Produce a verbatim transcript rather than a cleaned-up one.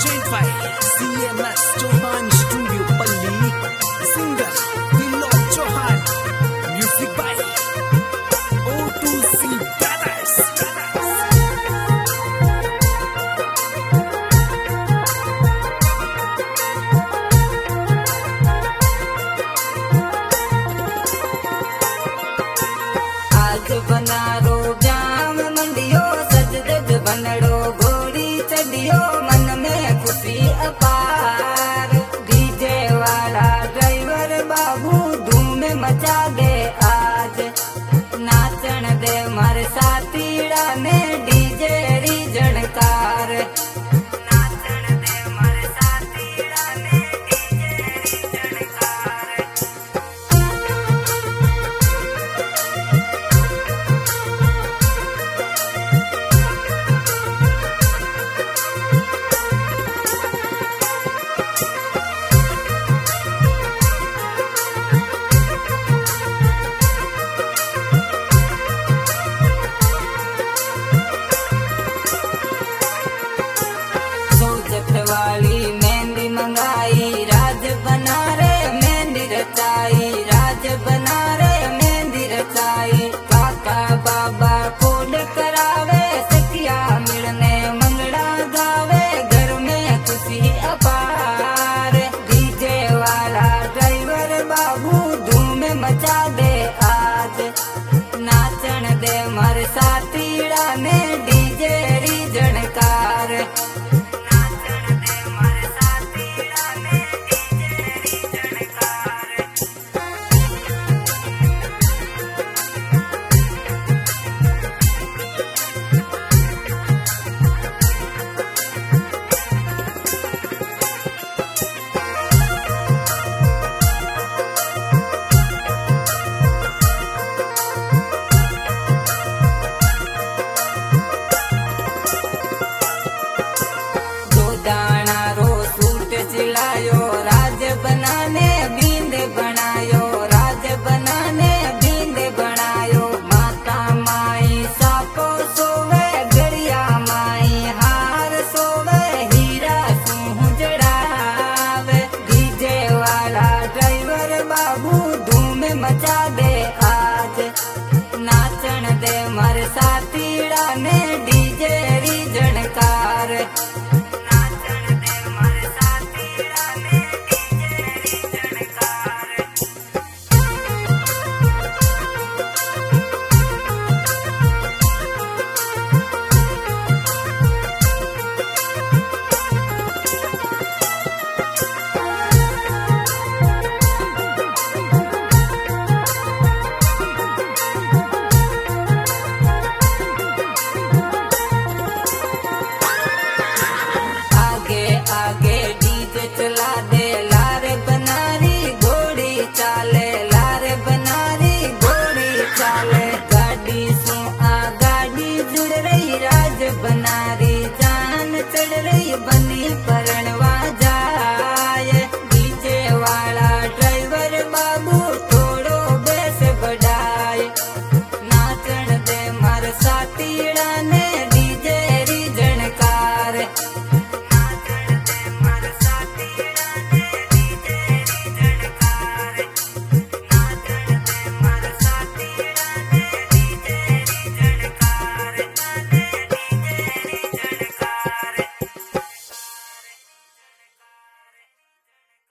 Project by C M S Chauhan Studio Palli. Singer Vinod Chauhan. Music by O two C Brothers. आज बनारो जाम मंडियो सज दज बनड़ो घोड़ी चढ़ियो मन में खुशी अपार। डीजे वाला ड्राइवर बाबू धूम मचा दे आज, नाचन दे मारे साथीड़ा ने डीजे री झणकार। नाचन दे मारे साथीड़ा ने डीजे री झणकार। वाली मेहंदी मंगाई राज बना रे मेहंदी रचाई, राज बना रे मेहंदी रचाई। काका बाबा कोड करावे सखिया मिलने मंगड़ा गावे, घर में खुशी अपार। डीजे वाला ड्राइवर बाबू धूम मचा दे आज, नाचन दे मारे साथीड़ा ने डीजे री झणकार। सिलायो राज बनाने बींद बनायो, राज बनाने बींद बनायो। माता माई सापो सोवे गरिया माई हार सोवे, हीरा सूह जड़ावे। डीजे वाला ड्राइवर बाबू धूम मचा दे आज, नाचन दे मारे साथीड़ा ने डीजे री झणकार। आगे डीजे चला दे लारे बनारी घोड़ी चाले, लारे बनारी घोड़ी चाले। गाड़ी सु आ गाड़ी जुड़ रही राज बनारी जान चढ़ रही बन